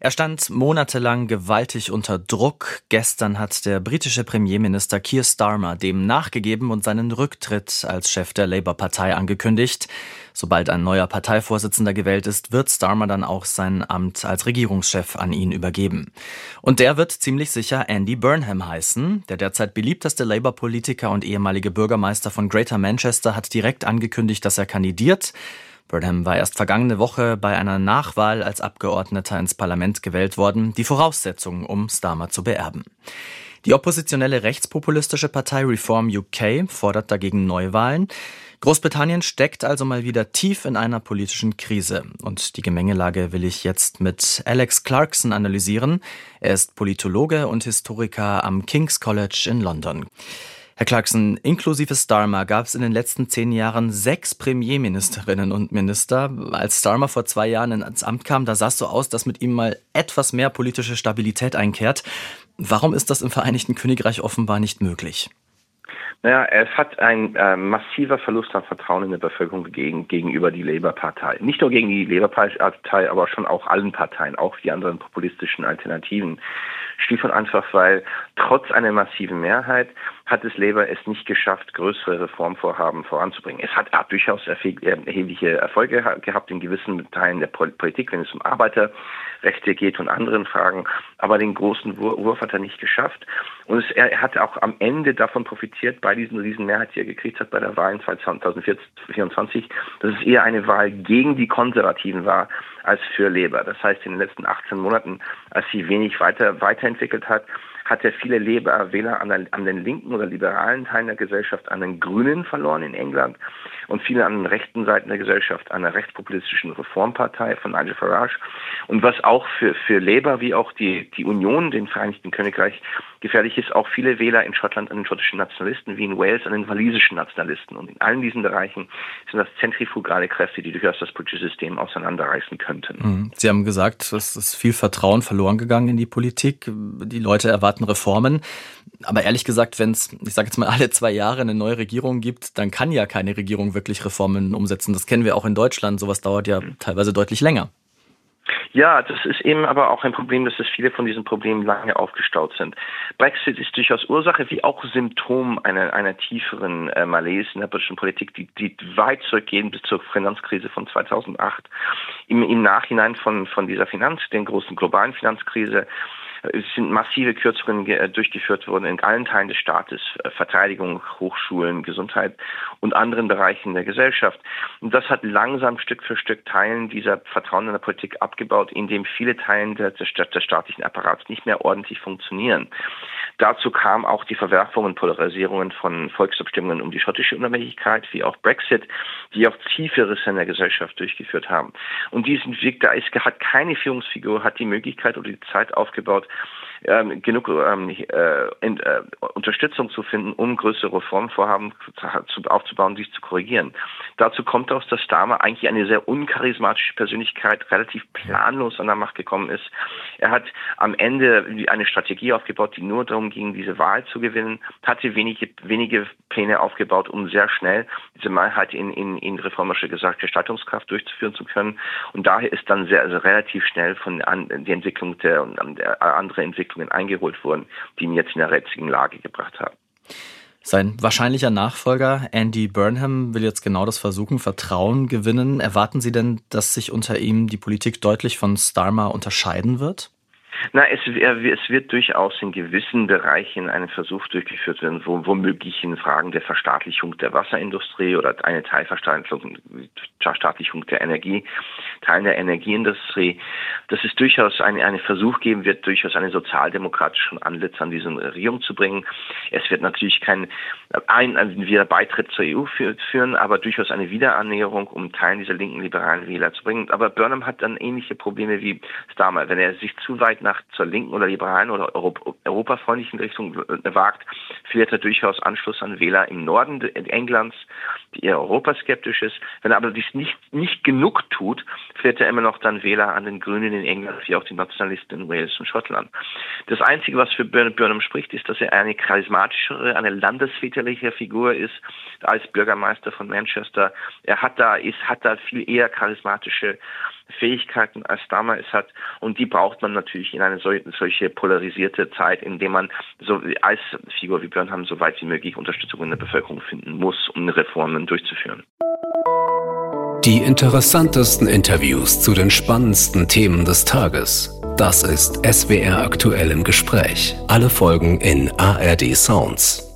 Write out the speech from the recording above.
Er stand monatelang gewaltig unter Druck. Gestern hat der britische Premierminister Keir Starmer dem nachgegeben und seinen Rücktritt als Chef der Labour-Partei angekündigt. Sobald ein neuer Parteivorsitzender gewählt ist, wird Starmer dann auch sein Amt als Regierungschef an ihn übergeben. Und der wird ziemlich sicher Andy Burnham heißen. Der derzeit beliebteste Labour-Politiker und ehemalige Bürgermeister von Greater Manchester hat direkt angekündigt, dass er kandidiert. Burnham war erst vergangene Woche bei einer Nachwahl als Abgeordneter ins Parlament gewählt worden, die Voraussetzung, um Starmer zu beerben. Die oppositionelle rechtspopulistische Partei Reform UK fordert dagegen Neuwahlen. Großbritannien steckt also mal wieder tief in einer politischen Krise. Und die Gemengelage will ich jetzt mit Alex Clarkson analysieren. Er ist Politologe und Historiker am King's College in London. Herr Clarkson, inklusive Starmer gab es in den letzten 10 Jahren 6 Premierministerinnen und Minister. Als Starmer vor 2 Jahren ins Amt kam, da sah es so aus, dass mit ihm mal etwas mehr politische Stabilität einkehrt. Warum ist das im Vereinigten Königreich offenbar nicht möglich? Naja, es hat ein massiver Verlust an Vertrauen in der Bevölkerung gegenüber die Labour-Partei. Nicht nur gegen die Labour-Partei, aber schon auch allen Parteien, auch die anderen populistischen Alternativen. Schlicht und einfach, weil trotz einer massiven Mehrheit hat es Labour es nicht geschafft, größere Reformvorhaben voranzubringen. Es hat durchaus erhebliche Erfolge gehabt in gewissen Teilen der Politik, wenn es um Arbeiterrechte geht und anderen Fragen. Aber den großen Wurf hat er nicht geschafft. Und er hat auch am Ende davon profitiert, bei diesen Mehrheit, die er gekriegt hat bei der Wahl in 2024, dass es eher eine Wahl gegen die Konservativen war als für Labour. Das heißt, in den letzten 18 Monaten, als sie wenig weiterentwickelt hat er viele Labour-Wähler an den linken oder liberalen Teilen der Gesellschaft, an den Grünen verloren in England und viele an den rechten Seiten der Gesellschaft, an der rechtspopulistischen Reformpartei von Nigel Farage. Und was auch für Labour wie auch die Union, den Vereinigten Königreich, gefährlich ist, auch viele Wähler in Schottland an den schottischen Nationalisten, wie in Wales an den walisischen Nationalisten. Und in allen diesen Bereichen sind das zentrifugale Kräfte, die durchaus das politische System auseinanderreißen könnten. Sie haben gesagt, es ist viel Vertrauen verloren gegangen in die Politik. Die Leute erwarten Reformen. Aber ehrlich gesagt, wenn es, ich sage jetzt mal, alle 2 Jahre eine neue Regierung gibt, dann kann ja keine Regierung wirklich Reformen umsetzen. Das kennen wir auch in Deutschland. Sowas dauert ja teilweise deutlich länger. Ja, das ist eben aber auch ein Problem, dass viele von diesen Problemen lange aufgestaut sind. Brexit ist durchaus Ursache wie auch Symptom einer tieferen Malaise in der britischen Politik, die weit zurückgehen bis zur Finanzkrise von 2008. Im Nachhinein von dieser den großen globalen Finanzkrise, es sind massive Kürzungen durchgeführt worden in allen Teilen des Staates, Verteidigung, Hochschulen, Gesundheit und anderen Bereichen der Gesellschaft. Und das hat langsam Stück für Stück Teilen dieser Vertrauen in der Politik abgebaut, indem viele Teilen des staatlichen Apparats nicht mehr ordentlich funktionieren. Dazu kam auch die Verwerfung und Polarisierungen von Volksabstimmungen um die schottische Unabhängigkeit, wie auch Brexit, die auch tiefe Risse in der Gesellschaft durchgeführt haben. Und diesen Weg, hat keine Führungsfigur, hat die Möglichkeit oder die Zeit aufgebaut, genug Unterstützung zu finden, um größere Reformvorhaben aufzubauen, dies zu korrigieren. Dazu kommt auch, dass Starmer eigentlich eine sehr uncharismatische Persönlichkeit relativ planlos an der Macht gekommen ist. Er hat am Ende eine Strategie aufgebaut, die nur darum ging, diese Wahl zu gewinnen, hatte wenige Pläne aufgebaut, um sehr schnell diese Mehrheit in reformerische Gestaltungskraft durchzuführen zu können. Und daher ist dann relativ schnell die Entwicklung der andere Entwicklungen eingeholt wurden, die ihn jetzt in der jetzigen Lage gebracht haben. Sein wahrscheinlicher Nachfolger Andy Burnham will jetzt genau das versuchen, Vertrauen gewinnen. Erwarten Sie denn, dass sich unter ihm die Politik deutlich von Starmer unterscheiden wird? Na, es wird durchaus in gewissen Bereichen ein Versuch durchgeführt werden, womöglich in Fragen der Verstaatlichung der Wasserindustrie oder eine Teilverstaatlichung der Teilen der Energieindustrie, dass es durchaus einen Versuch geben wird, durchaus einen sozialdemokratischen Antlitz an diese Regierung zu bringen. Es wird natürlich kein Wiederbeitritt zur EU führen, aber durchaus eine Wiederannäherung, um Teilen dieser linken liberalen Wähler zu bringen. Aber Burnham hat dann ähnliche Probleme wie Starmer. Wenn er sich zu weit zur linken oder liberalen oder europafreundlichen Richtung wagt, verliert er durchaus Anschluss an Wähler im Norden Englands, die eher europaskeptisch ist. Wenn er aber dies nicht genug tut, verliert er immer noch dann Wähler an den Grünen in England, wie auch die Nationalisten in Wales und Schottland. Das Einzige, was für Burnham spricht, ist, dass er eine charismatischere, eine landesväterliche Figur ist als Bürgermeister von Manchester. Er hat da viel eher charismatische Fähigkeiten als Starmer es hat. Und die braucht man natürlich in eine solche polarisierte Zeit, in der man so als Figur wie Burnham so weit wie möglich Unterstützung in der Bevölkerung finden muss, um Reformen durchzuführen. Die interessantesten Interviews zu den spannendsten Themen des Tages. Das ist SWR aktuell im Gespräch. Alle Folgen in ARD Sounds.